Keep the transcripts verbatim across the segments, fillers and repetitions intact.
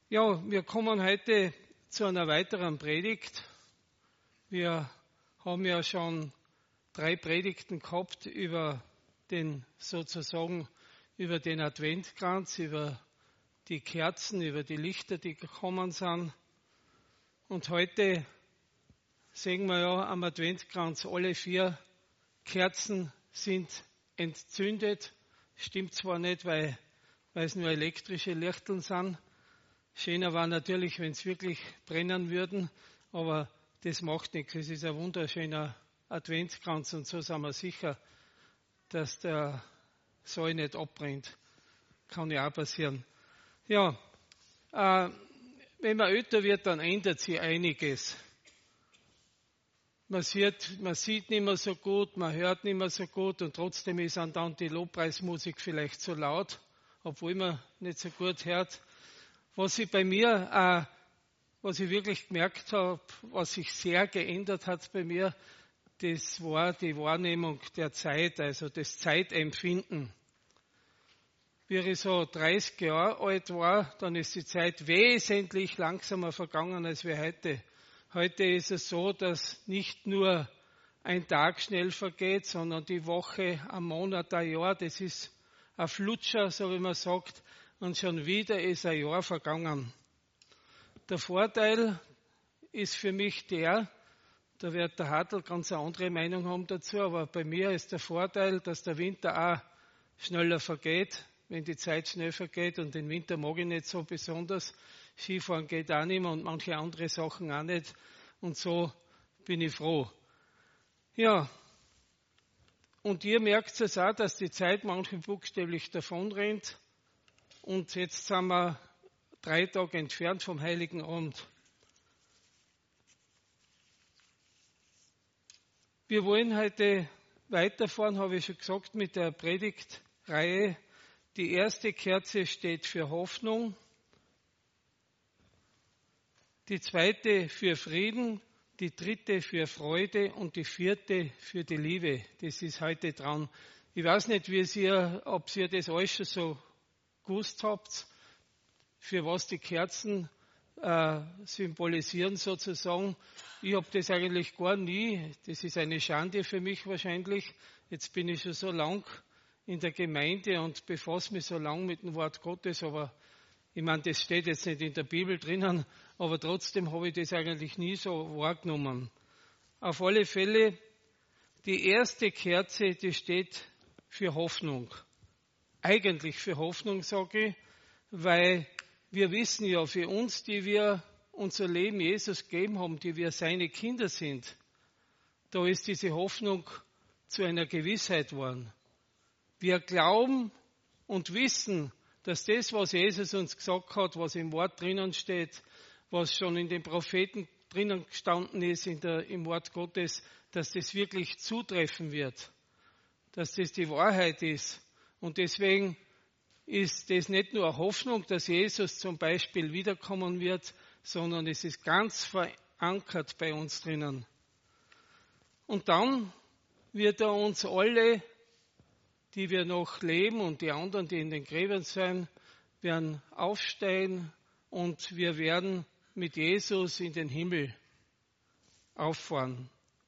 Ja, wir kommen heute zu einer weiteren Predigt. Wir haben ja schon drei Predigten gehabt über den, sozusagen, über den Adventkranz, über die Kerzen, über die Lichter, die gekommen sind. Und heute sehen wir ja am Adventkranz, alle vier Kerzen sind entzündet. Stimmt zwar nicht, weil, weil es nur elektrische Lichteln sind. Schöner war natürlich, wenn es wirklich brennen würden, aber das macht nichts. Es ist ein wunderschöner Adventskranz und so sind wir sicher, dass der Saal nicht abbrennt. Kann ja auch passieren. Ja, äh, wenn man älter wird, dann ändert sich einiges. Man sieht, man sieht nicht mehr so gut, man hört nicht mehr so gut und trotzdem ist dann die Lobpreismusik vielleicht so laut, obwohl man nicht so gut hört. Was ich bei mir, äh, was ich wirklich gemerkt habe, was sich sehr geändert hat bei mir, das war die Wahrnehmung der Zeit, also das Zeitempfinden. Wie ich so dreißig Jahre alt war, dann ist die Zeit wesentlich langsamer vergangen als wir heute. Heute ist es so, dass nicht nur ein Tag schnell vergeht, sondern die Woche, ein Monat, ein Jahr, das ist ein Flutscher, so wie man sagt, und schon wieder ist ein Jahr vergangen. Der Vorteil ist für mich der, da wird der Hartl ganz eine andere Meinung haben dazu, aber bei mir ist der Vorteil, dass der Winter auch schneller vergeht, wenn die Zeit schnell vergeht, und den Winter mag ich nicht so besonders. Skifahren geht auch nicht mehr und manche andere Sachen auch nicht, und so bin ich froh. Ja, und ihr merkt es auch, dass die Zeit manchmal buchstäblich davonrennt. Und jetzt sind wir drei Tage entfernt vom Heiligen Abend. Wir wollen heute weiterfahren, habe ich schon gesagt, mit der Predigtreihe. Die erste Kerze steht für Hoffnung, die zweite für Frieden, die dritte für Freude und die vierte für die Liebe. Das ist heute dran. Ich weiß nicht, wie ihr, ob ihr das alles schon so gewusst habt, für was die Kerzen äh, symbolisieren sozusagen. Ich habe das eigentlich gar nie. Das ist eine Schande für mich wahrscheinlich. Jetzt bin ich schon so lang in der Gemeinde und befasse mich so lang mit dem Wort Gottes, aber ich meine, das steht jetzt nicht in der Bibel drinnen, aber trotzdem habe ich das eigentlich nie so wahrgenommen. Auf alle Fälle, die erste Kerze, die steht für Hoffnung. Eigentlich für Hoffnung, sage ich, weil wir wissen ja, für uns, die wir unser Leben Jesus gegeben haben, die wir seine Kinder sind, da ist diese Hoffnung zu einer Gewissheit geworden. Wir glauben und wissen, dass das, was Jesus uns gesagt hat, was im Wort drinnen steht, was schon in den Propheten drinnen gestanden ist, in der, im Wort Gottes, dass das wirklich zutreffen wird, dass das die Wahrheit ist. Und deswegen ist das nicht nur eine Hoffnung, dass Jesus zum Beispiel wiederkommen wird, sondern es ist ganz verankert bei uns drinnen. Und dann wird er uns alle, die wir noch leben und die anderen, die in den Gräbern sind, werden aufstehen und wir werden mit Jesus in den Himmel auffahren.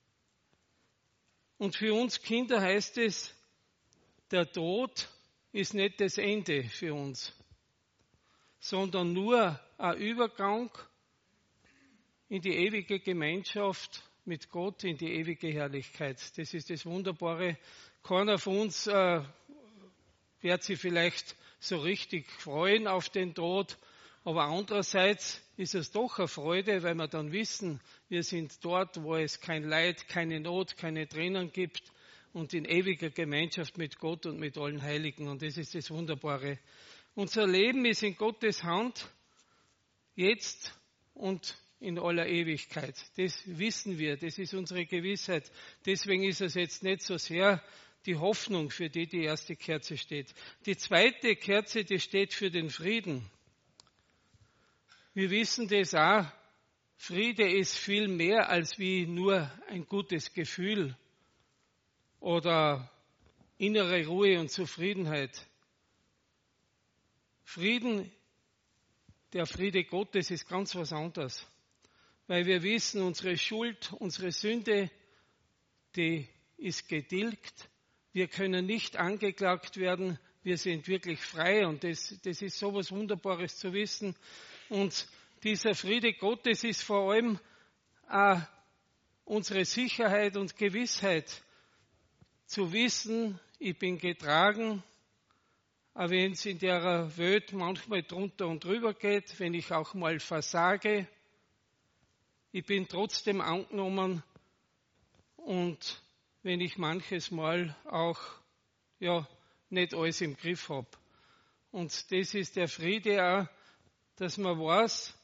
Und für uns Kinder heißt es, der Tod ist nicht das Ende für uns, sondern nur ein Übergang in die ewige Gemeinschaft mit Gott, in die ewige Herrlichkeit. Das ist das Wunderbare. Keiner von uns äh, wird sich vielleicht so richtig freuen auf den Tod, aber andererseits ist es doch eine Freude, weil wir dann wissen, wir sind dort, wo es kein Leid, keine Not, keine Tränen gibt, und in ewiger Gemeinschaft mit Gott und mit allen Heiligen. Und das ist das Wunderbare. Unser Leben ist in Gottes Hand, jetzt und in aller Ewigkeit. Das wissen wir, das ist unsere Gewissheit. Deswegen ist es jetzt nicht so sehr die Hoffnung, für die die erste Kerze steht. Die zweite Kerze, die steht für den Frieden. Wir wissen das auch, Friede ist viel mehr als wie nur ein gutes Gefühl oder innere Ruhe und Zufriedenheit. Frieden der Friede Gottes ist ganz was anderes. Weil wir wissen, unsere Schuld, unsere Sünde, die ist getilgt. Wir können nicht angeklagt werden. Wir sind wirklich frei und das, das ist so was Wunderbares zu wissen. Und dieser Friede Gottes ist vor allem auch unsere Sicherheit und Gewissheit zu wissen, ich bin getragen, auch wenn es in der Welt manchmal drunter und drüber geht, wenn ich auch mal versage, ich bin trotzdem angenommen und wenn ich manches Mal auch ja, nicht alles im Griff habe. Und das ist der Friede auch, dass man weiß,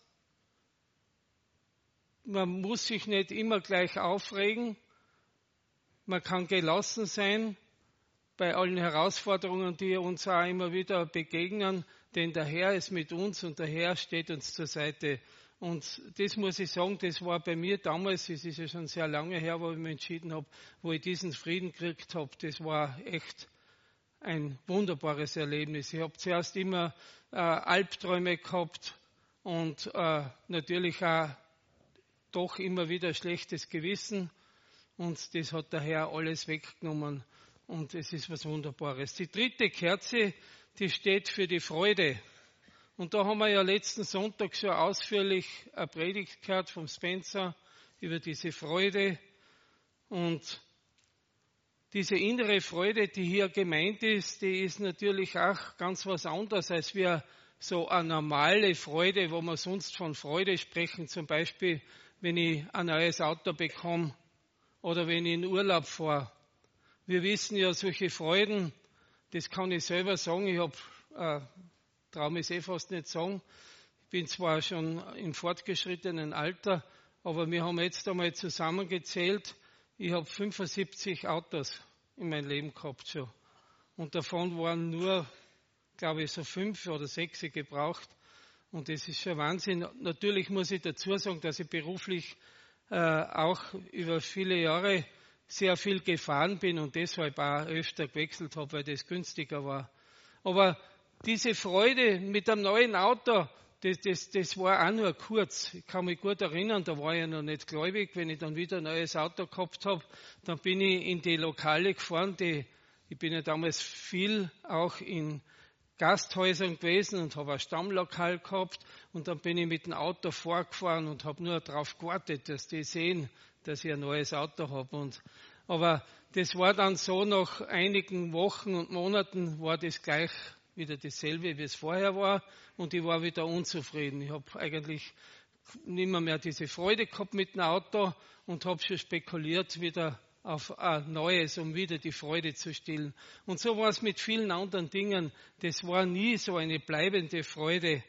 man muss sich nicht immer gleich aufregen, man kann gelassen sein bei allen Herausforderungen, die uns auch immer wieder begegnen, denn der Herr ist mit uns und der Herr steht uns zur Seite. Und das muss ich sagen, das war bei mir damals, es ist ja schon sehr lange her, wo ich mich entschieden habe, wo ich diesen Frieden gekriegt habe, das war echt ein wunderbares Erlebnis. Ich habe zuerst immer äh, Albträume gehabt und äh, natürlich auch doch immer wieder schlechtes Gewissen. Und das hat der Herr alles weggenommen. Und es ist was Wunderbares. Die dritte Kerze, die steht für die Freude. Und da haben wir ja letzten Sonntag schon ausführlich eine Predigt gehört vom Spencer über diese Freude. Und diese innere Freude, die hier gemeint ist, die ist natürlich auch ganz was anderes als wir so eine normale Freude, wo wir sonst von Freude sprechen, zum Beispiel, wenn ich ein neues Auto bekomme oder wenn ich in Urlaub fahre. Wir wissen ja, solche Freuden, das kann ich selber sagen, ich habe, äh, traue mich eh fast nicht sagen, ich bin zwar schon im fortgeschrittenen Alter, aber wir haben jetzt einmal zusammengezählt, ich habe fünfundsiebzig Autos in meinem Leben gehabt schon. Und davon waren nur, glaube ich, so fünf oder sechs gebraucht. Und das ist schon Wahnsinn. Natürlich muss ich dazu sagen, dass ich beruflich äh, auch über viele Jahre sehr viel gefahren bin und deshalb auch öfter gewechselt habe, weil das günstiger war. Aber diese Freude mit einem neuen Auto, Das, das, das war auch nur kurz. Ich kann mich gut erinnern, da war ich noch nicht gläubig. Wenn ich dann wieder ein neues Auto gehabt habe, dann bin ich in die Lokale gefahren. Die, ich bin ja damals viel auch in Gasthäusern gewesen und habe ein Stammlokal gehabt. Und dann bin ich mit dem Auto vorgefahren und habe nur darauf gewartet, dass die sehen, dass ich ein neues Auto habe. Und, aber das war dann so, nach einigen Wochen und Monaten war das gleich wieder dasselbe, wie es vorher war, und ich war wieder unzufrieden. Ich habe eigentlich nicht mehr, mehr diese Freude gehabt mit dem Auto und habe schon spekuliert wieder auf ein neues, um wieder die Freude zu stillen. Und so war es mit vielen anderen Dingen. Das war nie so eine bleibende Freude.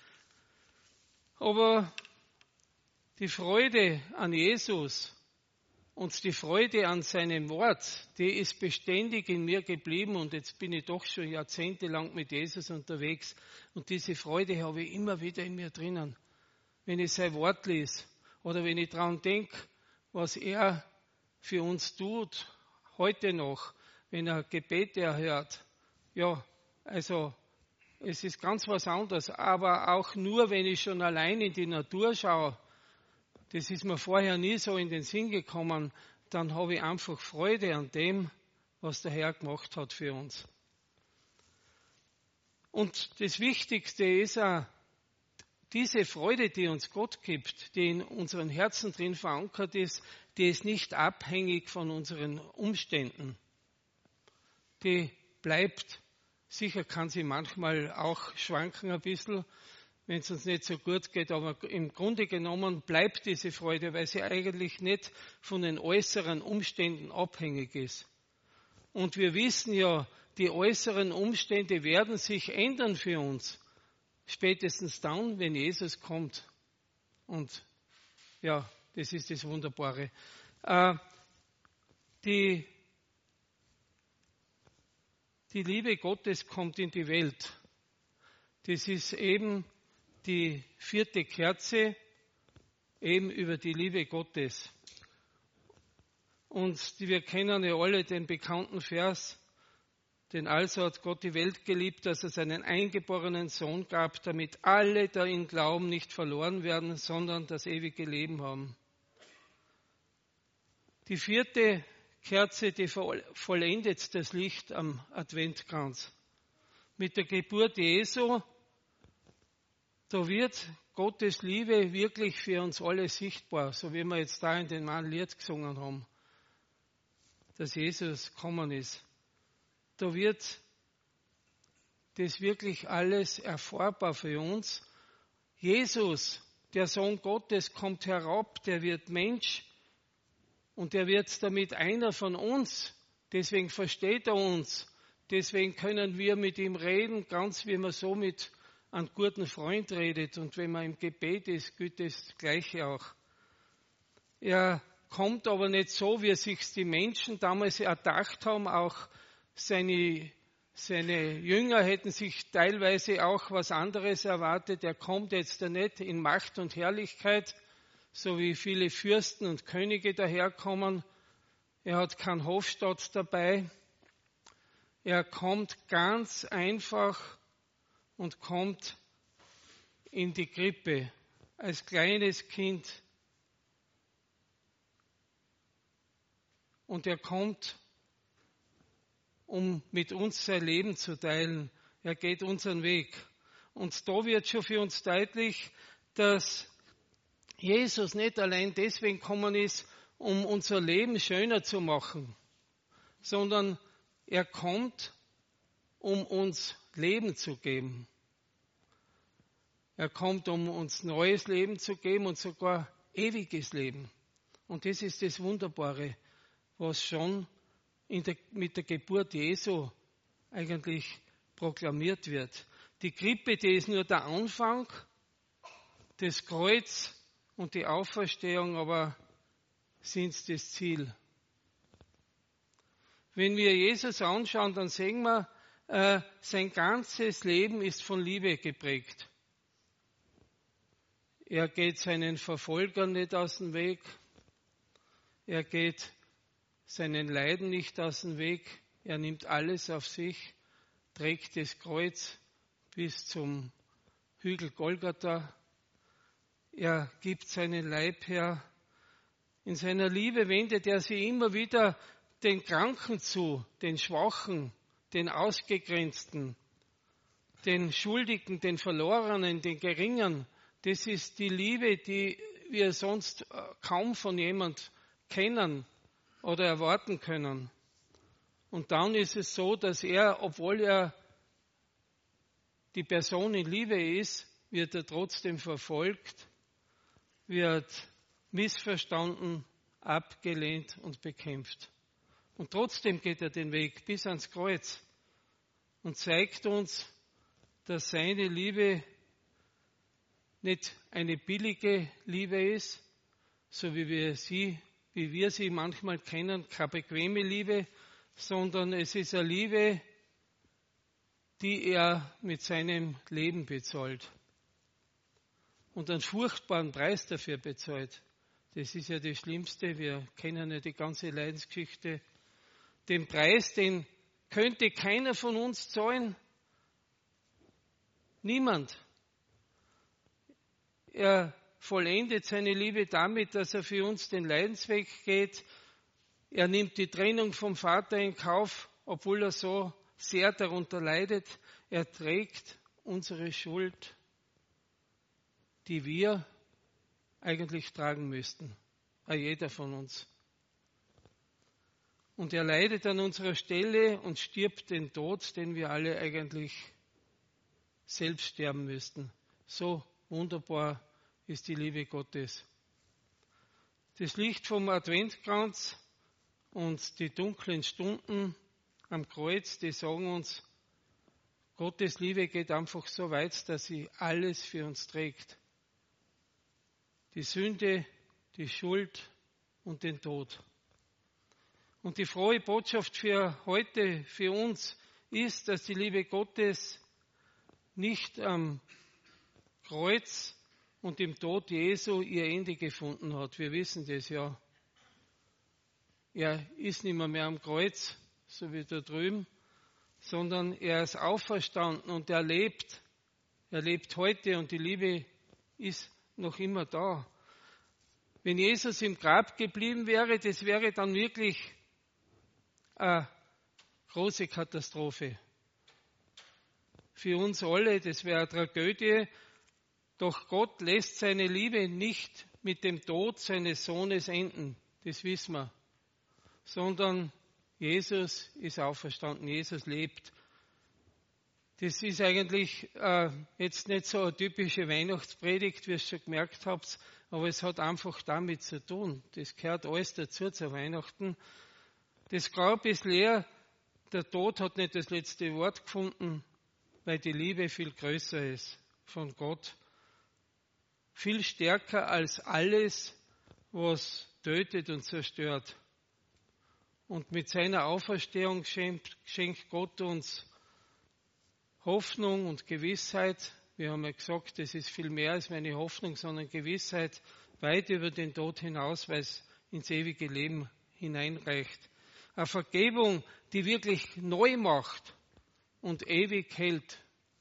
Aber die Freude an Jesus und die Freude an seinem Wort, die ist beständig in mir geblieben und jetzt bin ich doch schon jahrzehntelang mit Jesus unterwegs und diese Freude habe ich immer wieder in mir drinnen. Wenn ich sein Wort lese oder wenn ich daran denke, was er für uns tut, heute noch, wenn er Gebete erhört. Ja, also es ist ganz was anderes, aber auch nur, wenn ich schon allein in die Natur schaue, das ist mir vorher nie so in den Sinn gekommen, dann habe ich einfach Freude an dem, was der Herr gemacht hat für uns. Und das Wichtigste ist auch, diese Freude, die uns Gott gibt, die in unseren Herzen drin verankert ist, die ist nicht abhängig von unseren Umständen. Die bleibt, sicher kann sie manchmal auch schwanken ein bisschen, wenn es uns nicht so gut geht, aber im Grunde genommen bleibt diese Freude, weil sie eigentlich nicht von den äußeren Umständen abhängig ist. Und wir wissen ja, die äußeren Umstände werden sich ändern für uns. Spätestens dann, wenn Jesus kommt. Und ja, das ist das Wunderbare. Äh, die, die Liebe Gottes kommt in die Welt. Das ist eben die vierte Kerze, eben über die Liebe Gottes. Und wir kennen ja alle den bekannten Vers, Denn also hat Gott die Welt geliebt, dass er seinen eingeborenen Sohn gab, damit alle, die ihn glauben, nicht verloren werden, sondern das ewige Leben haben. Die vierte Kerze, die vollendet das Licht am Adventkranz. Mit der Geburt Jesu, da wird Gottes Liebe wirklich für uns alle sichtbar, so wie wir jetzt da in dem einen Lied gesungen haben, dass Jesus gekommen ist. Da wird das wirklich alles erfahrbar für uns. Jesus, der Sohn Gottes, kommt herab, der wird Mensch und er wird damit einer von uns. Deswegen versteht er uns. Deswegen können wir mit ihm reden, ganz wie man so mit einem guten Freund redet. Und wenn man im Gebet ist, gilt das Gleiche auch. Er kommt aber nicht so, wie sich die Menschen damals erdacht haben, auch Seine, seine Jünger hätten sich teilweise auch was anderes erwartet. Er kommt jetzt nicht in Macht und Herrlichkeit, so wie viele Fürsten und Könige daherkommen. Er hat keinen Hofstaat dabei. Er kommt ganz einfach und kommt in die Krippe als kleines Kind. Und er kommt, um mit uns sein Leben zu teilen. Er geht unseren Weg. Und da wird schon für uns deutlich, dass Jesus nicht allein deswegen gekommen ist, um unser Leben schöner zu machen, sondern er kommt, um uns Leben zu geben. Er kommt, um uns neues Leben zu geben und sogar ewiges Leben. Und das ist das Wunderbare, was schon In der, mit der Geburt Jesu eigentlich proklamiert wird. Die Krippe, die ist nur der Anfang, das Kreuz und die Auferstehung, aber sind das Ziel. Wenn wir Jesus anschauen, dann sehen wir, äh, sein ganzes Leben ist von Liebe geprägt. Er geht seinen Verfolgern nicht aus dem Weg. Er geht seinen Leiden nicht aus dem Weg. Er nimmt alles auf sich, trägt das Kreuz bis zum Hügel Golgatha. Er gibt seinen Leib her. In seiner Liebe wendet er sich immer wieder den Kranken zu, den Schwachen, den Ausgegrenzten, den Schuldigen, den Verlorenen, den Geringen. Das ist die Liebe, die wir sonst kaum von jemand kennen oder erwarten können. Und dann ist es so, dass er, obwohl er die Person in Liebe ist, wird er trotzdem verfolgt, wird missverstanden, abgelehnt und bekämpft. Und trotzdem geht er den Weg bis ans Kreuz und zeigt uns, dass seine Liebe nicht eine billige Liebe ist, so wie wir sie wie wir sie manchmal kennen, keine bequeme Liebe, sondern es ist eine Liebe, die er mit seinem Leben bezahlt und einen furchtbaren Preis dafür bezahlt. Das ist ja das Schlimmste, wir kennen ja die ganze Leidensgeschichte. Den Preis, den könnte keiner von uns zahlen. Niemand. Er vollendet seine Liebe damit, dass er für uns den Leidensweg geht. Er nimmt die Trennung vom Vater in Kauf, obwohl er so sehr darunter leidet. Er trägt unsere Schuld, die wir eigentlich tragen müssten, jeder von uns. Und er leidet an unserer Stelle und stirbt den Tod, den wir alle eigentlich selbst sterben müssten. So wunderbar ist die Liebe Gottes. Das Licht vom Adventkranz und die dunklen Stunden am Kreuz, die sagen uns, Gottes Liebe geht einfach so weit, dass sie alles für uns trägt. Die Sünde, die Schuld und den Tod. Und die frohe Botschaft für heute, für uns, ist, dass die Liebe Gottes nicht am Kreuz und im Tod Jesu ihr Ende gefunden hat. Wir wissen das ja. Er ist nicht mehr, mehr am Kreuz, so wie da drüben, sondern er ist auferstanden und er lebt. Er lebt heute und die Liebe ist noch immer da. Wenn Jesus im Grab geblieben wäre, das wäre dann wirklich eine große Katastrophe. Für uns alle, das wäre eine Tragödie. Doch Gott lässt seine Liebe nicht mit dem Tod seines Sohnes enden, das wissen wir, sondern Jesus ist auferstanden, Jesus lebt. Das ist eigentlich äh, jetzt nicht so eine typische Weihnachtspredigt, wie ihr schon gemerkt habt, aber es hat einfach damit zu tun. Das gehört alles dazu zu Weihnachten. Das Grab ist leer, der Tod hat nicht das letzte Wort gefunden, weil die Liebe viel größer ist von Gott. Viel stärker als alles, was tötet und zerstört. Und mit seiner Auferstehung schenkt, schenkt Gott uns Hoffnung und Gewissheit. Wir haben ja gesagt, das ist viel mehr als meine Hoffnung, sondern Gewissheit weit über den Tod hinaus, weil es ins ewige Leben hineinreicht. Eine Vergebung, die wirklich neu macht und ewig hält.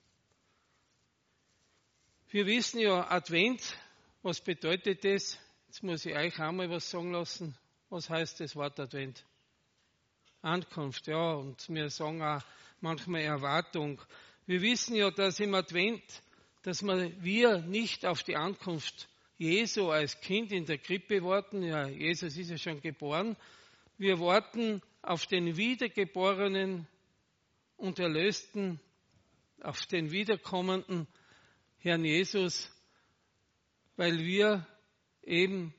Wir wissen ja, Advent, was bedeutet das? Jetzt muss ich euch auch mal was sagen lassen. Was heißt das Wort Advent? Ankunft, ja, und wir sagen auch manchmal Erwartung. Wir wissen ja, dass im Advent, dass wir nicht auf die Ankunft Jesu als Kind in der Krippe warten. Ja, Jesus ist ja schon geboren. Wir warten auf den Wiedergeborenen und Erlösten, auf den Wiederkommenden Herrn Jesus, weil wir eben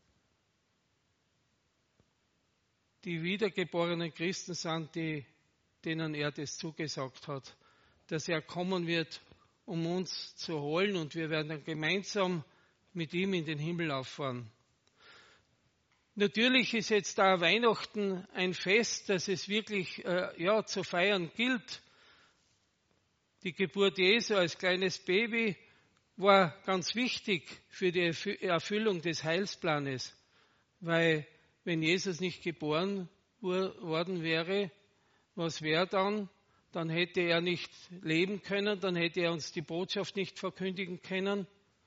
die wiedergeborenen Christen sind, die, denen er das zugesagt hat, dass er kommen wird, um uns zu holen und wir werden dann gemeinsam mit ihm in den Himmel auffahren. Natürlich ist jetzt da Weihnachten ein Fest, das es wirklich äh, ja, zu feiern gilt. Die Geburt Jesu als kleines Baby war ganz wichtig für die Erfüllung des Heilsplanes, weil wenn Jesus nicht geboren worden wäre, was wäre dann? Dann hätte er nicht leben können, dann hätte er uns die Botschaft nicht verkündigen können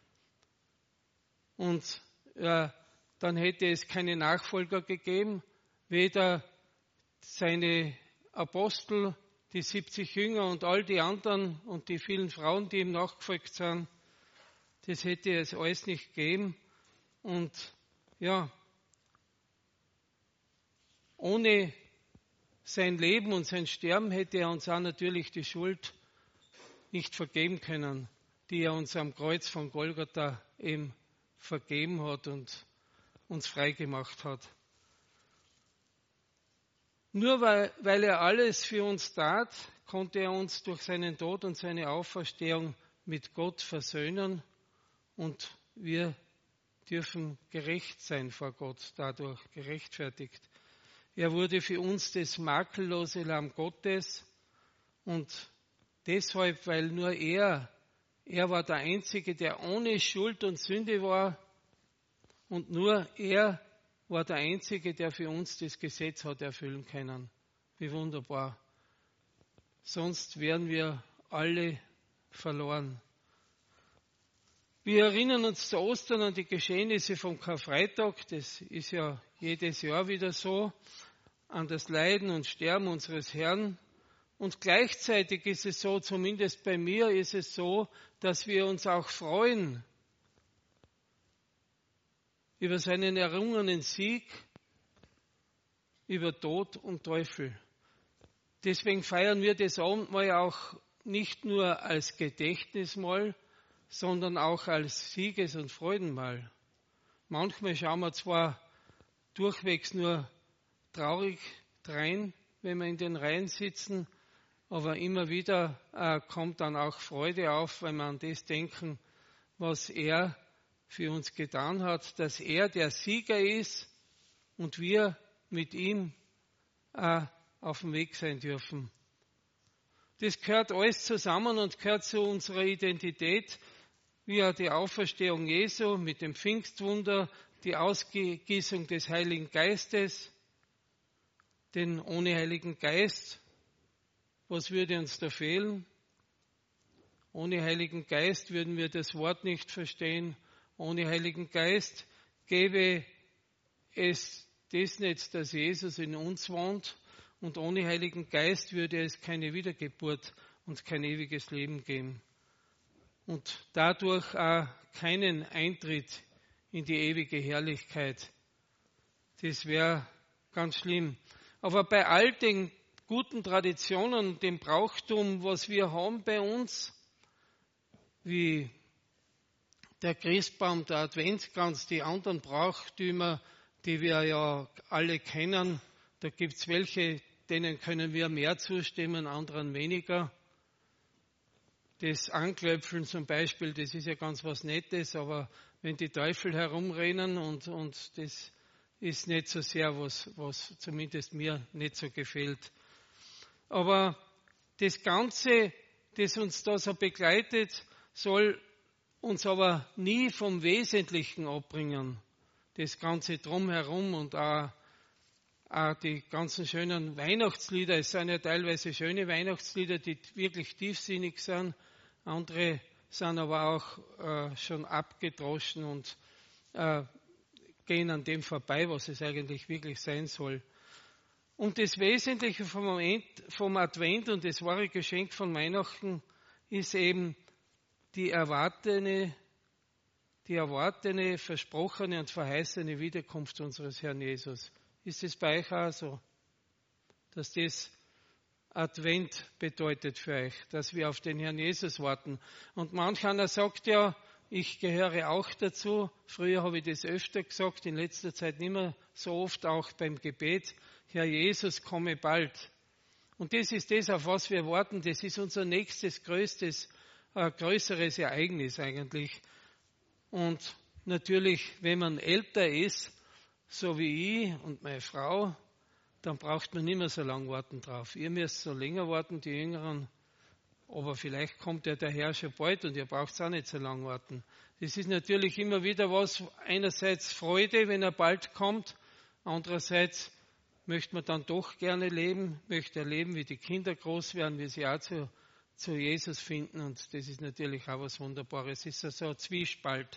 und äh, dann hätte es keine Nachfolger gegeben, weder seine Apostel, die siebzig Jünger und all die anderen und die vielen Frauen, die ihm nachgefolgt sind. Das hätte es alles nicht gegeben. Und ja, ohne sein Leben und sein Sterben hätte er uns auch natürlich die Schuld nicht vergeben können, die er uns am Kreuz von Golgatha eben vergeben hat und uns freigemacht hat. Nur weil, weil er alles für uns tat, konnte er uns durch seinen Tod und seine Auferstehung mit Gott versöhnen und wir dürfen gerecht sein vor Gott, dadurch gerechtfertigt. Er wurde für uns das makellose Lamm Gottes und deshalb, weil nur er, er war der Einzige, der ohne Schuld und Sünde war und nur er war der Einzige, der für uns das Gesetz hat erfüllen können. Wie wunderbar. Sonst wären wir alle verloren. Wir erinnern uns zu Ostern an die Geschehnisse vom Karfreitag. Das ist ja jedes Jahr wieder so. An das Leiden und Sterben unseres Herrn. Und gleichzeitig ist es so, zumindest bei mir ist es so, dass wir uns auch freuen über seinen errungenen Sieg, über Tod und Teufel. Deswegen feiern wir das Abendmahl auch nicht nur als Gedächtnismahl, sondern auch als Sieges- und Freudenmahl. Manchmal schauen wir zwar durchwegs nur traurig drein, wenn wir in den Reihen sitzen, aber immer wieder äh, kommt dann auch Freude auf, wenn wir an das denken, was er für uns getan hat, dass er der Sieger ist und wir mit ihm äh, auf dem Weg sein dürfen. Das gehört alles zusammen und gehört zu unserer Identität, wie ja die Auferstehung Jesu mit dem Pfingstwunder, die Ausgießung des Heiligen Geistes, denn ohne Heiligen Geist, was würde uns da fehlen? Ohne Heiligen Geist würden wir das Wort nicht verstehen. Ohne Heiligen Geist gäbe es das nicht, dass Jesus in uns wohnt. Und ohne Heiligen Geist würde es keine Wiedergeburt und kein ewiges Leben geben. Und dadurch auch keinen Eintritt in die ewige Herrlichkeit. Das wäre ganz schlimm. Aber bei all den guten Traditionen, dem Brauchtum, was wir haben bei uns, wie der Christbaum, der Adventskranz, die anderen Brauchtümer, die wir ja alle kennen, da gibt es welche, denen können wir mehr zustimmen, anderen weniger. Das Anklöpfeln zum Beispiel, das ist ja ganz was Nettes, aber wenn die Teufel herumrennen und, und das ist nicht so sehr, was, was zumindest mir nicht so gefällt. Aber das Ganze, das uns da so begleitet, soll uns aber nie vom Wesentlichen abbringen. Das Ganze drumherum und auch, auch die ganzen schönen Weihnachtslieder. Es sind ja teilweise schöne Weihnachtslieder, die wirklich tiefsinnig sind. Andere sind aber auch äh, schon abgedroschen und äh, gehen an dem vorbei, was es eigentlich wirklich sein soll. Und das Wesentliche vom, Moment, vom Advent und das wahre Geschenk von Weihnachten ist eben die erwartene, die erwartene, versprochene und verheißene Wiederkunft unseres Herrn Jesus. Ist es bei euch auch so, dass das Advent bedeutet für euch, dass wir auf den Herrn Jesus warten? Und manch einer sagt ja, ich gehöre auch dazu. Früher habe ich das öfter gesagt, in letzter Zeit nicht mehr so oft, auch beim Gebet. Herr Jesus, komme bald. Und das ist das, auf was wir warten. Das ist unser nächstes, größtes, äh, größeres Ereignis eigentlich. Und natürlich, wenn man älter ist, so wie ich und meine Frau, dann braucht man nicht mehr so lange warten drauf. Ihr müsst so länger warten, die Jüngeren. Aber vielleicht kommt ja der Herr schon bald und ihr braucht es auch nicht so lange warten. Das ist natürlich immer wieder was, einerseits Freude, wenn er bald kommt, andererseits möchte man dann doch gerne leben, möchte erleben, wie die Kinder groß werden, wie sie auch zu, zu Jesus finden, und das ist natürlich auch was Wunderbares. Es ist so ein Zwiespalt.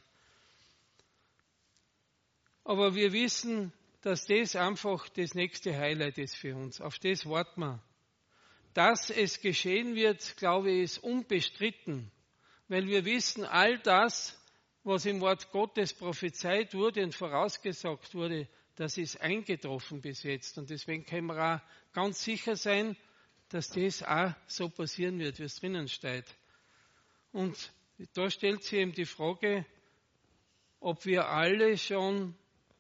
Aber wir wissen, dass das einfach das nächste Highlight ist für uns. Auf das warten wir. Dass es geschehen wird, glaube ich, ist unbestritten, weil wir wissen, all das, was im Wort Gottes prophezeit wurde und vorausgesagt wurde, das ist eingetroffen bis jetzt. Und deswegen können wir auch ganz sicher sein, dass das auch so passieren wird, wie es drinnen steht. Und da stellt sich eben die Frage, ob wir alle schon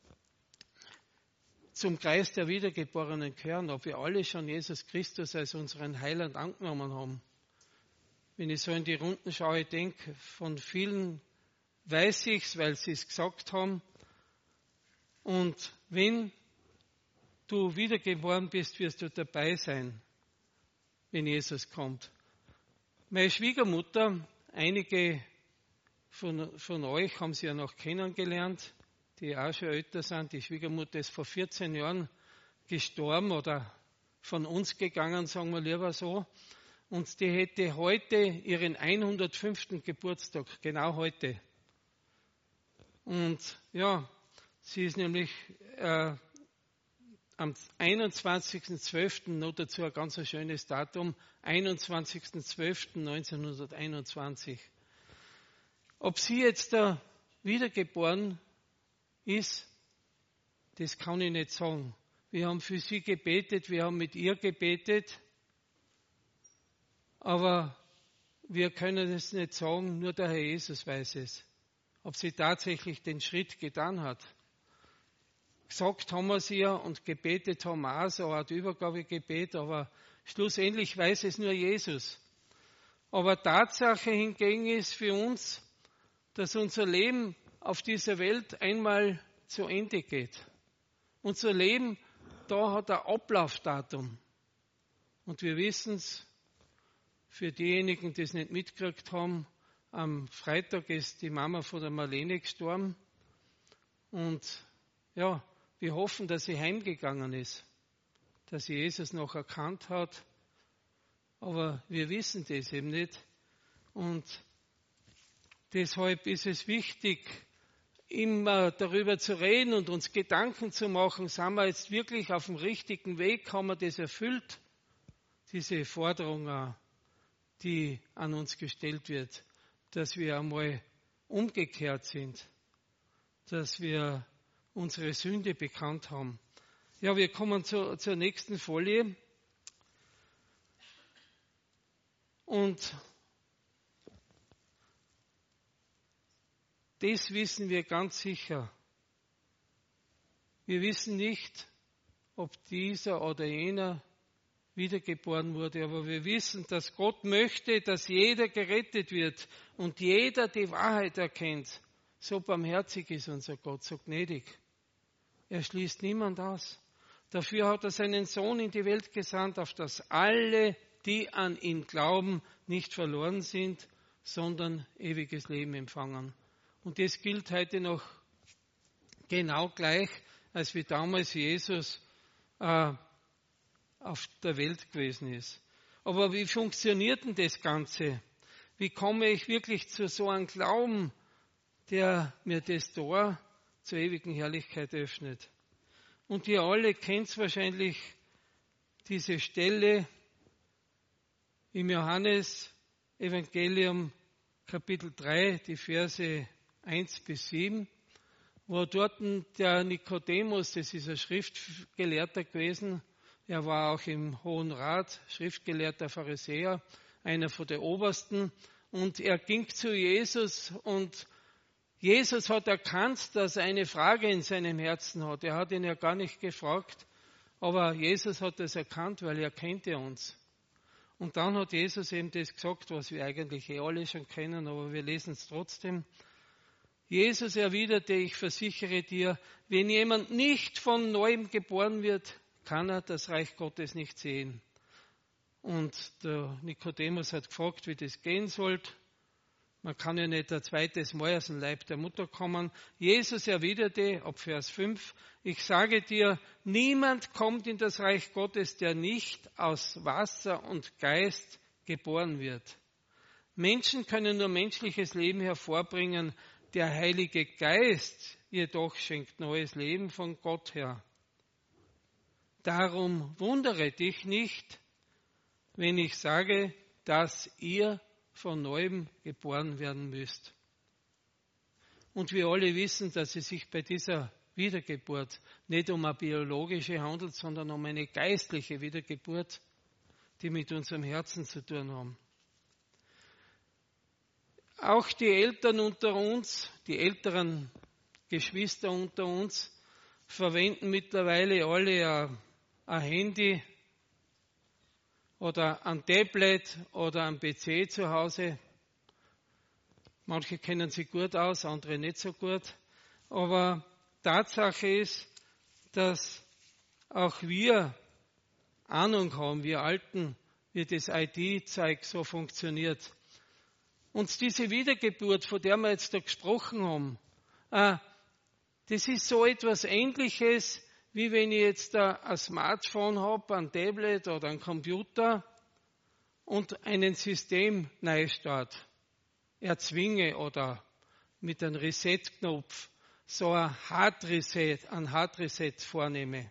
zum Kreis der Wiedergeborenen gehören, ob wir alle schon Jesus Christus als unseren Heiland angenommen haben. Wenn ich so in die Runden schaue, ich denke, von vielen weiß ich es, weil sie es gesagt haben. Und wenn du wiedergeboren bist, wirst du dabei sein, wenn Jesus kommt. Meine Schwiegermutter, einige von, von euch haben sie ja noch kennengelernt, die auch schon älter sind. Die Schwiegermutter ist vor vierzehn Jahren gestorben oder von uns gegangen, sagen wir lieber so. Und die hätte heute ihren hundertfünften Geburtstag, genau heute. Und ja, sie ist nämlich äh, am einundzwanzigsten zwölften noch dazu ein ganz schönes Datum, einundzwanzigsten zwölften neunzehnhunderteinundzwanzig. Ob sie jetzt da wiedergeboren ist, das kann ich nicht sagen. Wir haben für sie gebetet, wir haben mit ihr gebetet, aber wir können es nicht sagen, nur der Herr Jesus weiß es, ob sie tatsächlich den Schritt getan hat. Gesagt haben wir es ihr und gebetet haben wir auch, so eine Art Übergabegebet, aber schlussendlich weiß es nur Jesus. Aber Tatsache hingegen ist für uns, dass unser Leben auf dieser Welt einmal zu Ende geht. Unser Leben, da hat ein Ablaufdatum. Und wir wissen es, für diejenigen, die es nicht mitgekriegt haben, am Freitag ist die Mama von der Marlene gestorben. Und ja, wir hoffen, dass sie heimgegangen ist, dass sie Jesus noch erkannt hat. aber wir wissen das eben nicht. Und deshalb ist es wichtig, immer darüber zu reden und uns Gedanken zu machen, sind wir jetzt wirklich auf dem richtigen Weg, haben wir das erfüllt, diese Forderung auch, die an uns gestellt wird, dass wir einmal umgekehrt sind, dass wir unsere Sünde bekannt haben. Ja, wir kommen zu, zur nächsten Folie. Und das wissen wir ganz sicher. Wir wissen nicht, ob dieser oder jener wiedergeboren wurde, aber wir wissen, dass Gott möchte, dass jeder gerettet wird und jeder die Wahrheit erkennt. So barmherzig ist unser Gott, so gnädig. Er schließt niemand aus. Dafür hat er seinen Sohn in die Welt gesandt, auf dass alle, die an ihn glauben, nicht verloren sind, sondern ewiges Leben empfangen. Und das gilt heute noch genau gleich, als wie damals Jesus äh, auf der Welt gewesen ist. Aber wie funktioniert denn das Ganze? Wie komme ich wirklich zu so einem Glauben, der mir das Tor zur ewigen Herrlichkeit öffnet? Und ihr alle kennt wahrscheinlich diese Stelle im Johannes-Evangelium Kapitel drei, die Verse eins bis sieben, wo dort der Nikodemus, das ist ein Schriftgelehrter gewesen, er war auch im Hohen Rat, Schriftgelehrter Pharisäer, einer von den Obersten, und er ging zu Jesus und Jesus hat erkannt, dass er eine Frage in seinem Herzen hat. Er hat ihn ja gar nicht gefragt, aber Jesus hat das erkannt, weil er kannte uns. Und dann hat Jesus eben das gesagt, was wir eigentlich eh alle schon kennen, aber wir lesen es trotzdem. Jesus erwiderte, ich versichere dir, wenn jemand nicht von Neuem geboren wird, kann er das Reich Gottes nicht sehen. Und der Nikodemus hat gefragt, wie das gehen soll. Man kann ja nicht ein zweites Mal aus dem Leib der Mutter kommen. Jesus erwiderte, ab Vers fünf, ich sage dir, niemand kommt in das Reich Gottes, der nicht aus Wasser und Geist geboren wird. Menschen können nur menschliches Leben hervorbringen, der Heilige Geist jedoch schenkt neues Leben von Gott her. Darum wundere dich nicht, wenn ich sage, dass ihr von Neuem geboren werden müsst. Und wir alle wissen, dass es sich bei dieser Wiedergeburt nicht um eine biologische handelt, sondern um eine geistliche Wiedergeburt, die mit unserem Herzen zu tun haben. Auch die Eltern unter uns, die älteren Geschwister unter uns, verwenden mittlerweile alle ein Handy oder ein Tablet oder ein P C zu Hause. Manche kennen sich gut aus, andere nicht so gut. Aber Tatsache ist, dass auch wir Ahnung haben, wir Alten, wie das I T-Zeug so funktioniert. Und diese Wiedergeburt, von der wir jetzt da gesprochen haben, äh, das ist so etwas Ähnliches, wie wenn ich jetzt ein Smartphone habe, ein Tablet oder ein Computer und einen Systemneustart erzwinge oder mit einem Reset-Knopf so ein Hard Reset, ein Hard Reset vornehme.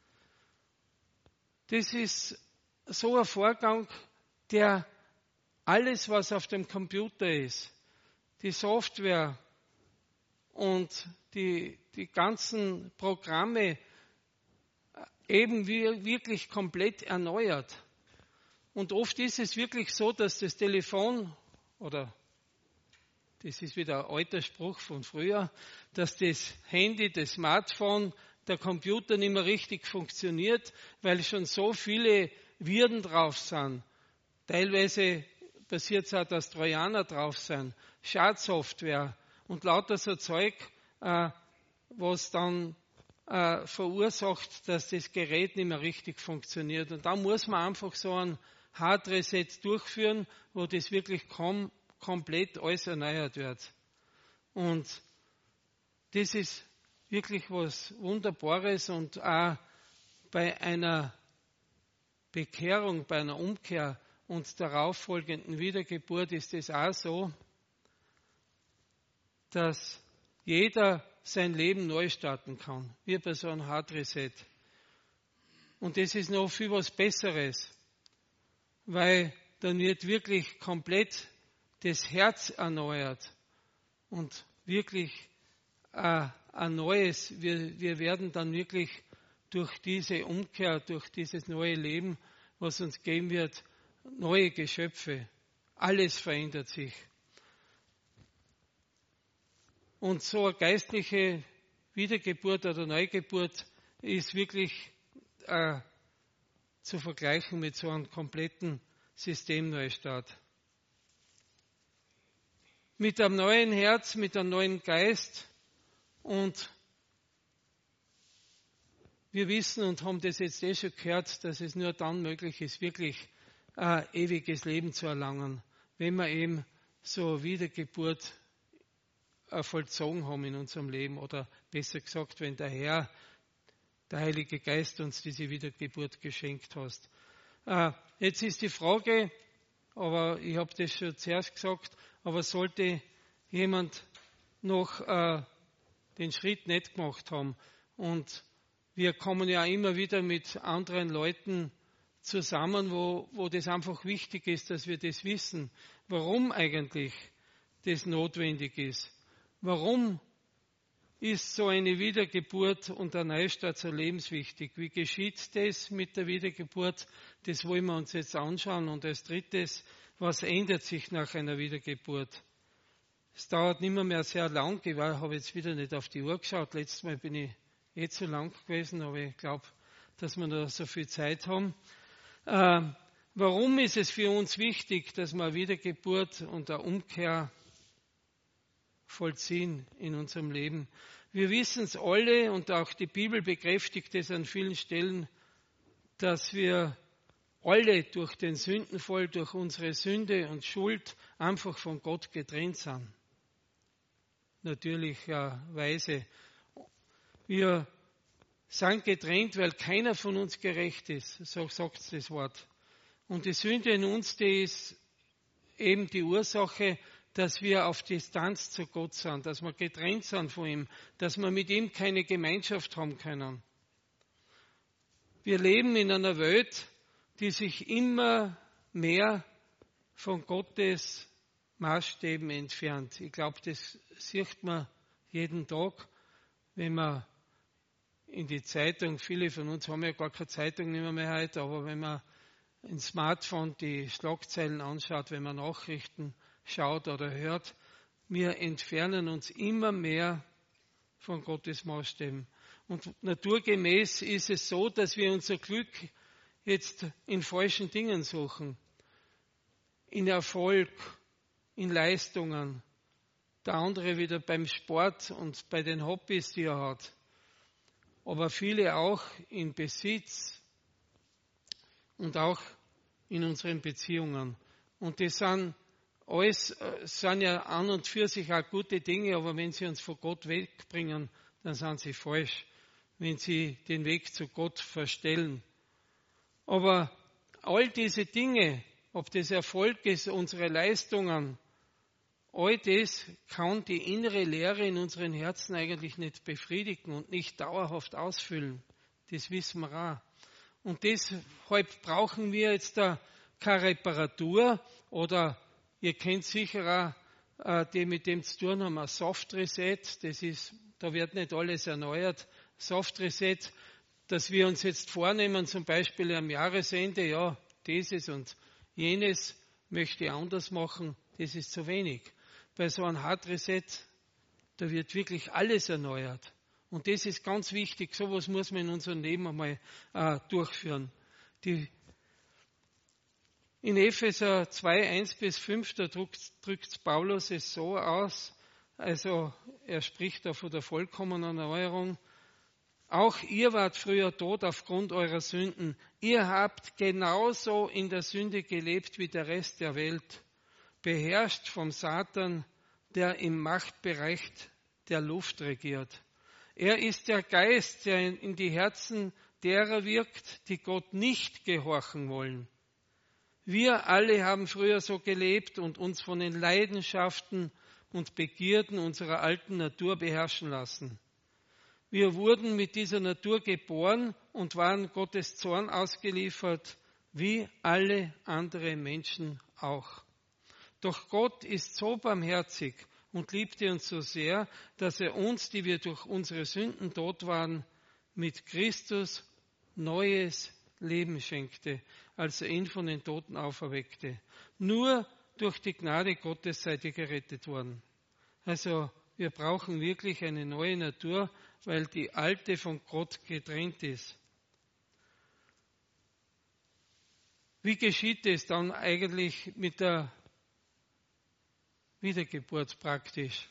Das ist so ein Vorgang, der alles, was auf dem Computer ist, die Software und die, die ganzen Programme eben wirklich komplett erneuert. Und oft ist es wirklich so, dass das Telefon, oder das ist wieder ein alter Spruch von früher, dass das Handy, das Smartphone, der Computer nicht mehr richtig funktioniert, weil schon so viele Viren drauf sind. Teilweise passiert es auch, dass Trojaner drauf sind, Schadsoftware und lauter so Zeug, äh, was dann äh, verursacht, dass das Gerät nicht mehr richtig funktioniert. Und da muss man einfach so ein Hard Reset durchführen, wo das wirklich kom- komplett alles erneuert wird. Und das ist wirklich was Wunderbares und auch bei einer Bekehrung, bei einer Umkehr und darauffolgenden Wiedergeburt ist es auch so, dass jeder sein Leben neu starten kann, wie bei so einem Hard Reset. Und das ist noch viel was Besseres, weil dann wird wirklich komplett das Herz erneuert und wirklich äh, ein neues, wir, wir werden dann wirklich durch diese Umkehr, durch dieses neue Leben, was uns geben wird, neue Geschöpfe. Alles verändert sich. Und so eine geistliche Wiedergeburt oder Neugeburt ist wirklich äh, zu vergleichen mit so einem kompletten Systemneustart. Mit einem neuen Herz, mit einem neuen Geist, und wir wissen und haben das jetzt eh schon gehört, dass es nur dann möglich ist, wirklich ein ewiges Leben zu erlangen, wenn wir eben so eine Wiedergeburt vollzogen haben in unserem Leben, oder besser gesagt, wenn der Herr, der Heilige Geist, uns diese Wiedergeburt geschenkt hat. Jetzt ist die Frage, aber ich habe das schon zuerst gesagt, aber sollte jemand noch äh, den Schritt nicht gemacht haben, und wir kommen ja immer wieder mit anderen Leuten zusammen, wo, wo das einfach wichtig ist, dass wir das wissen, warum eigentlich das notwendig ist. Warum ist so eine Wiedergeburt und ein Neustart so lebenswichtig? Wie geschieht das mit der Wiedergeburt? Das wollen wir uns jetzt anschauen. Und als drittes, was ändert sich nach einer Wiedergeburt? Es dauert nicht mehr, mehr sehr lang. Ich habe jetzt wieder nicht auf die Uhr geschaut. Letztes Mal bin ich eh zu lang gewesen, aber ich glaube, dass wir da so viel Zeit haben. Äh, warum ist es für uns wichtig, dass wir eine Wiedergeburt und eine Umkehr vollziehen in unserem Leben? Wir wissen es alle, und auch die Bibel bekräftigt es an vielen Stellen, dass wir alle durch den Sündenfall, durch unsere Sünde und Schuld einfach von Gott getrennt sind. Natürlicherweise. Wir sind getrennt, weil keiner von uns gerecht ist, so sagt es das Wort. Und die Sünde in uns, die ist eben die Ursache, dass wir auf Distanz zu Gott sind, dass wir getrennt sind von ihm, dass wir mit ihm keine Gemeinschaft haben können. Wir leben in einer Welt, die sich immer mehr von Gottes Maßstäben entfernt. Ich glaube, das sieht man jeden Tag, wenn man in die Zeitung, viele von uns haben ja gar keine Zeitung mehr, mehr heute, aber wenn man ins Smartphone die Schlagzeilen anschaut, wenn man Nachrichten schaut oder hört, wir entfernen uns immer mehr von Gottes Maßstäben. Und naturgemäß ist es so, dass wir unser Glück jetzt in falschen Dingen suchen. In Erfolg, in Leistungen. Der andere wieder beim Sport und bei den Hobbys, die er hat. Aber viele auch in Besitz und auch in unseren Beziehungen. Und das sind alles, sind ja an und für sich auch gute Dinge, aber wenn sie uns von Gott wegbringen, dann sind sie falsch, wenn sie den Weg zu Gott verstellen. Aber all diese Dinge, ob das Erfolg ist, unsere Leistungen, all das kann die innere Leere in unseren Herzen eigentlich nicht befriedigen und nicht dauerhaft ausfüllen. Das wissen wir auch. Und deshalb brauchen wir jetzt da keine Reparatur, oder ihr kennt sicher auch, äh, die mit dem zu tun haben, ein Soft Reset. Das ist, da wird nicht alles erneuert. Soft Reset, dass wir uns jetzt vornehmen, zum Beispiel am Jahresende, ja, dieses und jenes möchte ich anders machen, das ist zu wenig. Bei so einem Hard Reset, da wird wirklich alles erneuert. Und das ist ganz wichtig. So etwas muss man in unserem Leben einmal äh, durchführen. Die, in Epheser zwei, eins bis fünf, da drückt, drückt Paulus es so aus, also er spricht da von der vollkommenen Erneuerung. Auch ihr wart früher tot aufgrund eurer Sünden. Ihr habt genauso in der Sünde gelebt wie der Rest der Welt, beherrscht vom Satan, der im Machtbereich der Luft regiert. Er ist der Geist, der in die Herzen derer wirkt, die Gott nicht gehorchen wollen. Wir alle haben früher so gelebt und uns von den Leidenschaften und Begierden unserer alten Natur beherrschen lassen. Wir wurden mit dieser Natur geboren und waren Gottes Zorn ausgeliefert, wie alle anderen Menschen auch. Doch Gott ist so barmherzig und liebte uns so sehr, dass er uns, die wir durch unsere Sünden tot waren, mit Christus neues Leben schenkte, als er ihn von den Toten auferweckte. Nur durch die Gnade Gottes seid ihr gerettet worden. Also wir brauchen wirklich eine neue Natur, weil die alte von Gott getrennt ist. Wie geschieht es dann eigentlich mit der Wiedergeburt praktisch?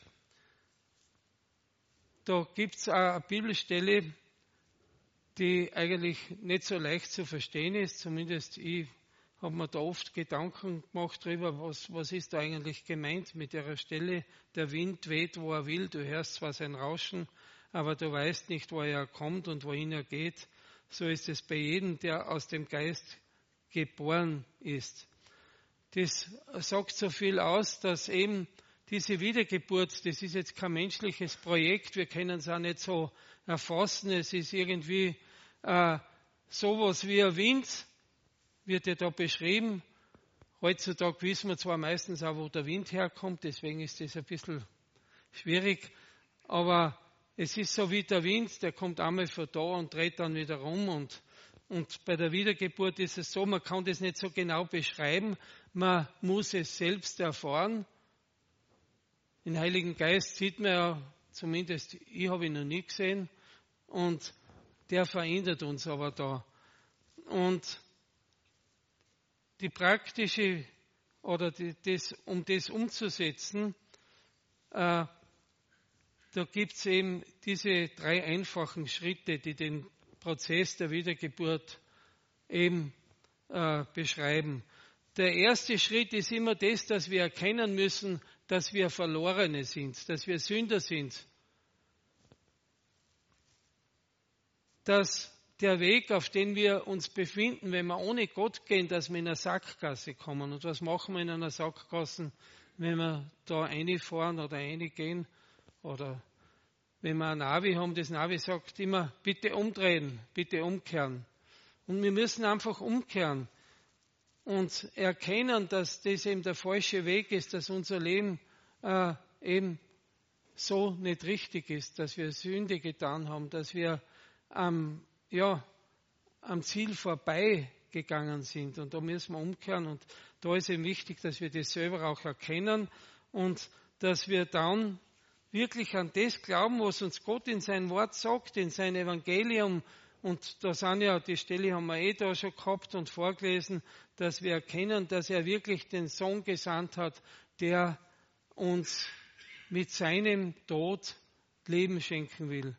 Da gibt es eine Bibelstelle, die eigentlich nicht so leicht zu verstehen ist. Zumindest ich habe mir da oft Gedanken gemacht darüber, was, was ist da eigentlich gemeint mit der Stelle. Der Wind weht, wo er will, du hörst zwar sein Rauschen, aber du weißt nicht, wo er kommt und wohin er geht. So ist es bei jedem, der aus dem Geist geboren ist. Das sagt so viel aus, dass eben diese Wiedergeburt, das ist jetzt kein menschliches Projekt, wir können es auch nicht so erfassen, es ist irgendwie äh, sowas wie ein Wind, wird ja da beschrieben. Heutzutage wissen wir zwar meistens auch, wo der Wind herkommt, deswegen ist das ein bisschen schwierig, aber es ist so wie der Wind, der kommt einmal von da und dreht dann wieder rum und, und bei der Wiedergeburt ist es so, man kann das nicht so genau beschreiben, man muss es selbst erfahren. Den Heiligen Geist sieht man ja, zumindest ich habe ihn noch nie gesehen, und der verändert uns aber da. Und die praktische, oder die, das, um das umzusetzen, äh, da gibt es eben diese drei einfachen Schritte, die den Prozess der Wiedergeburt eben äh, beschreiben. Der erste Schritt ist immer das, dass wir erkennen müssen, dass wir Verlorene sind, dass wir Sünder sind. Dass der Weg, auf den wir uns befinden, wenn wir ohne Gott gehen, dass wir in eine Sackgasse kommen. Und was machen wir in einer Sackgasse, wenn wir da reinfahren oder reingehen? Oder wenn wir ein Navi haben, das Navi sagt immer, bitte umdrehen, bitte umkehren. Und wir müssen einfach umkehren und erkennen, dass das eben der falsche Weg ist, dass unser Leben äh, eben so nicht richtig ist, dass wir Sünde getan haben, dass wir am, ja, am Ziel vorbeigegangen sind. Und da müssen wir umkehren. Und da ist eben wichtig, dass wir das selber auch erkennen und dass wir dann wirklich an das glauben, was uns Gott in sein Wort sagt, in sein Evangelium. Und da sind ja, die Stelle haben wir eh da schon gehabt und vorgelesen, dass wir erkennen, dass er wirklich den Sohn gesandt hat, der uns mit seinem Tod Leben schenken will.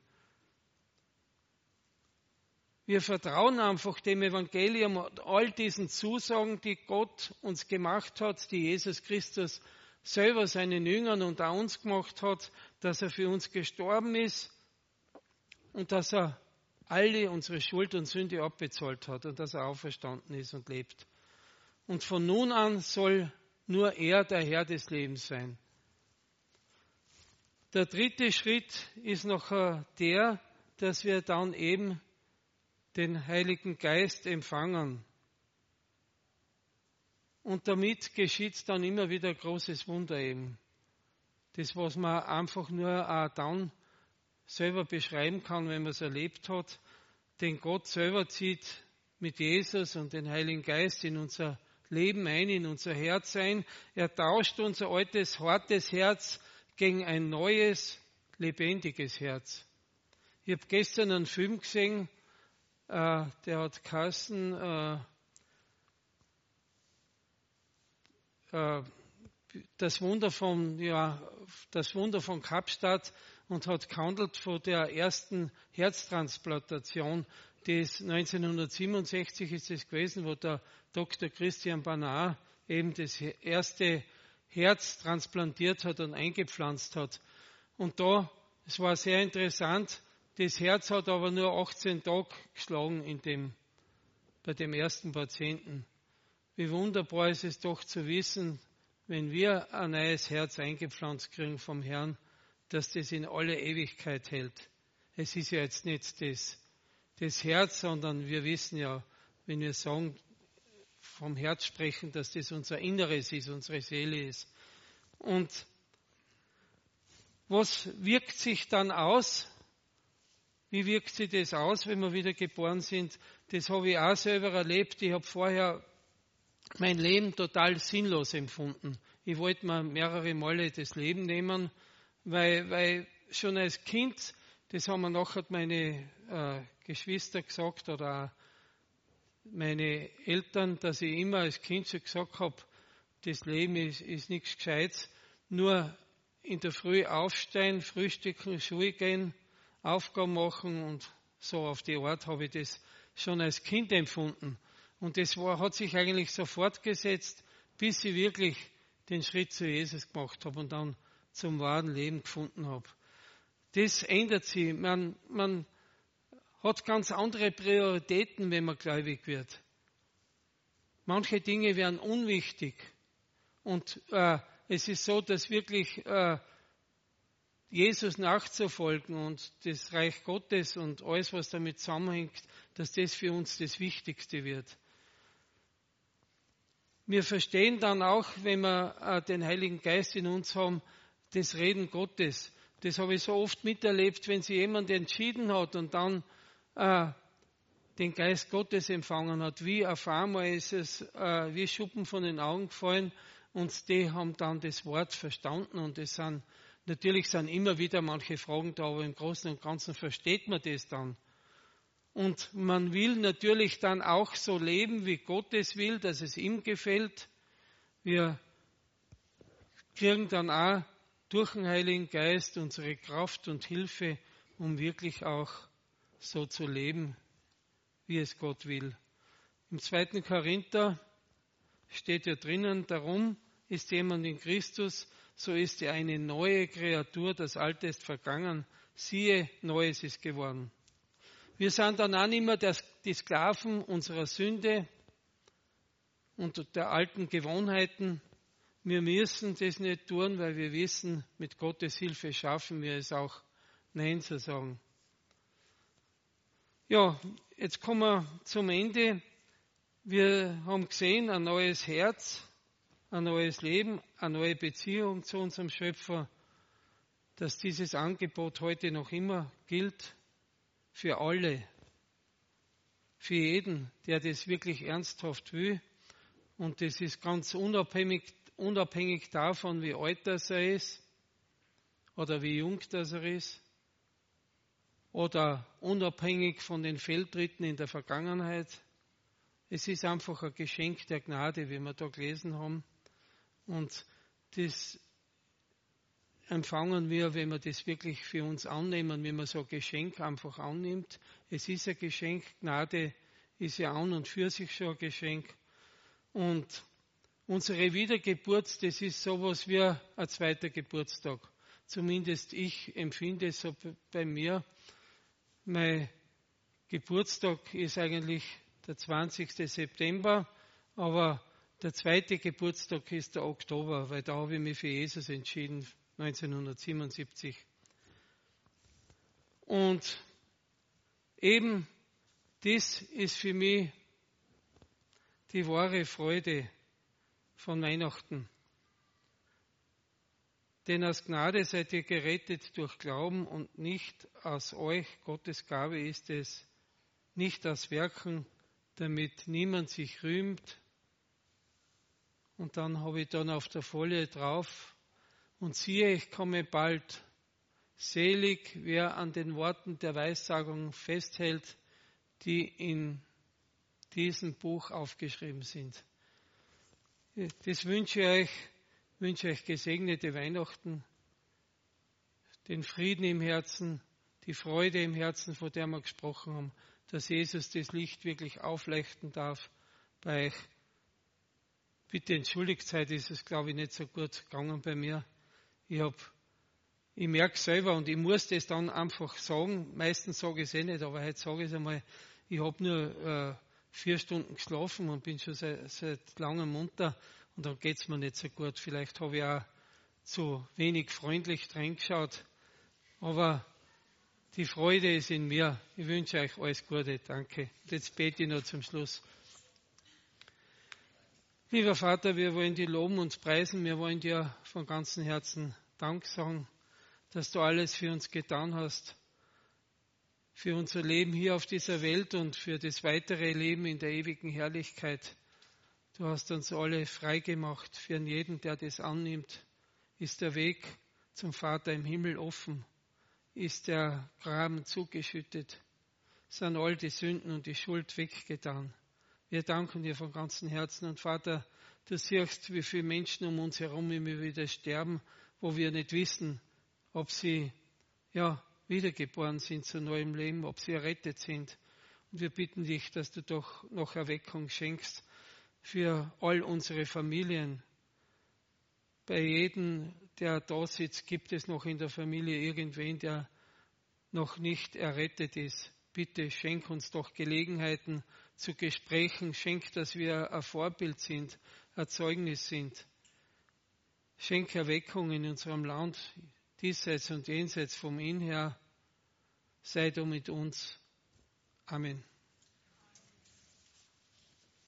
Wir vertrauen einfach dem Evangelium und all diesen Zusagen, die Gott uns gemacht hat, die Jesus Christus selber seinen Jüngern und auch uns gemacht hat, dass er für uns gestorben ist und dass er alle unsere Schuld und Sünde abbezahlt hat und dass er auferstanden ist und lebt. Und von nun an soll nur er der Herr des Lebens sein. Der dritte Schritt ist noch der, dass wir dann eben den Heiligen Geist empfangen. Und damit geschieht dann immer wieder ein großes Wunder eben. Das, was man einfach nur auch dann selber beschreiben kann, wenn man es erlebt hat, denn Gott selber zieht mit Jesus und den Heiligen Geist in unser Leben ein, in unser Herz ein. Er tauscht unser altes, hartes Herz gegen ein neues, lebendiges Herz. Ich habe gestern einen Film gesehen, äh, der hat geheißen, äh, äh, das Wunder von, ja, das Wunder von Kapstadt und hat gehandelt von der ersten Herztransplantation. Das neunzehnhundertsiebenundsechzig ist es gewesen, wo der Doktor Christian Barnard eben das erste Herz transplantiert hat und eingepflanzt hat. Und da, es war sehr interessant, das Herz hat aber nur achtzehn Tage geschlagen in dem, bei dem ersten Patienten. wie wunderbar ist es doch zu wissen, wenn wir ein neues Herz eingepflanzt kriegen vom Herrn, dass das in alle Ewigkeit hält. Es ist ja jetzt nicht das, das Herz, sondern wir wissen ja, wenn wir sagen, vom Herz sprechen, dass das unser Inneres ist, unsere Seele ist. Und was wirkt sich dann aus? Wie wirkt sich das aus, wenn wir wieder geboren sind? Das habe ich auch selber erlebt. Ich habe vorher mein Leben total sinnlos empfunden. Ich wollte mir mehrere Male das Leben nehmen, weil, weil schon als Kind, das haben mir nachher meine äh, Geschwister gesagt oder auch meine Eltern, dass ich immer als Kind schon gesagt habe, das Leben ist, ist nichts Gescheites, nur in der Früh aufstehen, frühstücken, Schule gehen, Aufgaben machen und so auf die Art habe ich das schon als Kind empfunden. Und das war, hat sich eigentlich so fortgesetzt, bis ich wirklich den Schritt zu Jesus gemacht habe und dann zum wahren Leben gefunden habe. Das ändert sich. Man, man hat ganz andere Prioritäten, wenn man gläubig wird. Manche Dinge werden unwichtig. Und äh, es ist so, dass wirklich äh, Jesus nachzufolgen und das Reich Gottes und alles, was damit zusammenhängt, dass das für uns das Wichtigste wird. Wir verstehen dann auch, wenn wir äh, den Heiligen Geist in uns haben, das Reden Gottes. Das habe ich so oft miterlebt, wenn sich jemand entschieden hat und dann äh, den Geist Gottes empfangen hat. Wie auf einmal ist es äh, wie Schuppen von den Augen gefallen und die haben dann das Wort verstanden und es sind, natürlich sind immer wieder manche Fragen da, aber im Großen und Ganzen versteht man das dann. Und man will natürlich dann auch so leben, wie Gott es will, dass es ihm gefällt. Wir kriegen dann auch durch den Heiligen Geist unsere Kraft und Hilfe, um wirklich auch so zu leben, wie es Gott will. Im zweiten Korinther steht ja drinnen, darum ist jemand in Christus, so ist er eine neue Kreatur, das Alte ist vergangen, siehe, Neues ist geworden. Wir sind dann auch nicht mehr die Sklaven unserer Sünde und der alten Gewohnheiten. Wir müssen das nicht tun, weil wir wissen, mit Gottes Hilfe schaffen wir es auch, Nein zu sagen. Ja, jetzt kommen wir zum Ende. Wir haben gesehen, ein neues Herz, ein neues Leben, eine neue Beziehung zu unserem Schöpfer, dass dieses Angebot heute noch immer gilt. Für alle, für jeden, der das wirklich ernsthaft will. Und das ist ganz unabhängig, unabhängig davon, wie alt das er ist oder wie jung das er ist oder unabhängig von den Fehltritten in der Vergangenheit. Es ist einfach ein Geschenk der Gnade, wie wir da gelesen haben. Und das empfangen wir, wenn wir das wirklich für uns annehmen, wenn man so ein Geschenk einfach annimmt. Es ist ein Geschenk, Gnade ist ja an und für sich schon ein Geschenk. Und unsere Wiedergeburt, das ist sowas wie ein zweiter Geburtstag. Zumindest ich empfinde es so bei mir. Mein Geburtstag ist eigentlich der zwanzigsten September, aber der zweite Geburtstag ist der Oktober, weil da habe ich mich für Jesus entschieden, neunzehnhundertsiebenundsiebzig. Und eben das ist für mich die wahre Freude von Weihnachten. Denn aus Gnade seid ihr gerettet durch Glauben und nicht aus euch. Gottes Gabe ist es, nicht aus Werken, damit niemand sich rühmt. Und dann habe ich dann auf der Folie drauf, und siehe, ich komme bald. Selig, wer an den Worten der Weissagung festhält, die in diesem Buch aufgeschrieben sind. Das wünsche ich euch, wünsche euch gesegnete Weihnachten, den Frieden im Herzen, die Freude im Herzen, von der wir gesprochen haben, dass Jesus das Licht wirklich aufleuchten darf bei euch. Bitte entschuldigt, heute ist es, glaube ich, nicht so gut gegangen bei mir. Ich hab, ich merke selber und ich muss das dann einfach sagen. Meistens sage ich es eh nicht, aber heute sage ich es einmal. Ich habe nur äh, vier Stunden geschlafen und bin schon seit, seit langem munter und dann geht's mir nicht so gut. Vielleicht habe ich auch zu wenig freundlich reingeschaut, aber die Freude ist in mir. Ich wünsche euch alles Gute. Danke. Und jetzt bete ich noch zum Schluss. Lieber Vater, wir wollen dir loben und preisen. Wir wollen dir von ganzem Herzen Dank sagen, dass du alles für uns getan hast. Für unser Leben hier auf dieser Welt und für das weitere Leben in der ewigen Herrlichkeit. Du hast uns alle frei gemacht. Für jeden, der das annimmt, ist der Weg zum Vater im Himmel offen. Ist der Graben zugeschüttet, sind all die Sünden und die Schuld weggetan. Wir danken dir von ganzem Herzen. Und Vater, du siehst, wie viele Menschen um uns herum immer wieder sterben, wo wir nicht wissen, ob sie ja wiedergeboren sind zu neuem Leben, ob sie errettet sind. Und wir bitten dich, dass du doch noch Erweckung schenkst für all unsere Familien. Bei jedem, der da sitzt, gibt es noch in der Familie irgendwen, der noch nicht errettet ist. Bitte schenk uns doch Gelegenheiten zu Gesprächen. Schenk, dass wir ein Vorbild sind, ein Zeugnis sind. Schenk Erweckung in unserem Land, diesseits und jenseits vom Inn her. Sei du mit uns. Amen.